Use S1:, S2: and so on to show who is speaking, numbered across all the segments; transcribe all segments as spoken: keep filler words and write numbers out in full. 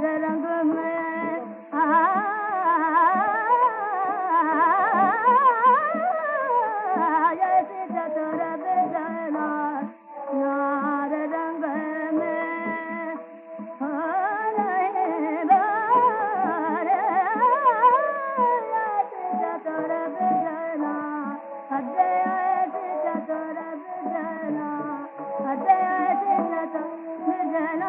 S1: रंग में आ ऐसी चतुर बिजना नार रंग में हो रहे बार ऐसी चतुर बिजना अजय ऐसी चतुर बिजना अजय ऐसी चतुर बिजना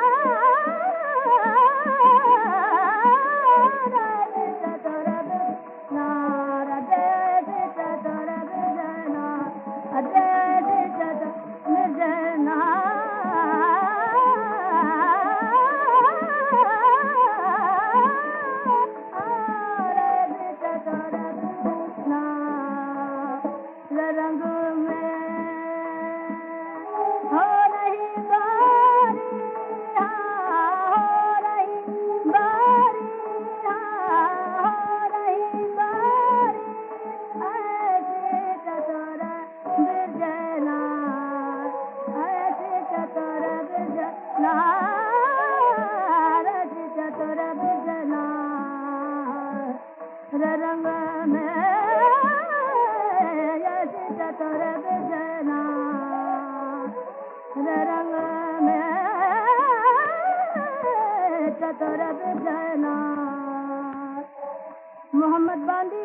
S1: रंग में हो रही बारी हो रही बारी हो रही बारी ऐसी चतुर बिजना ऐसी चतुर बिजना ऐसी चतुर बिजना रंग में चतुर बिजना रंग में चतुर बिजना मोहम्मद बांदी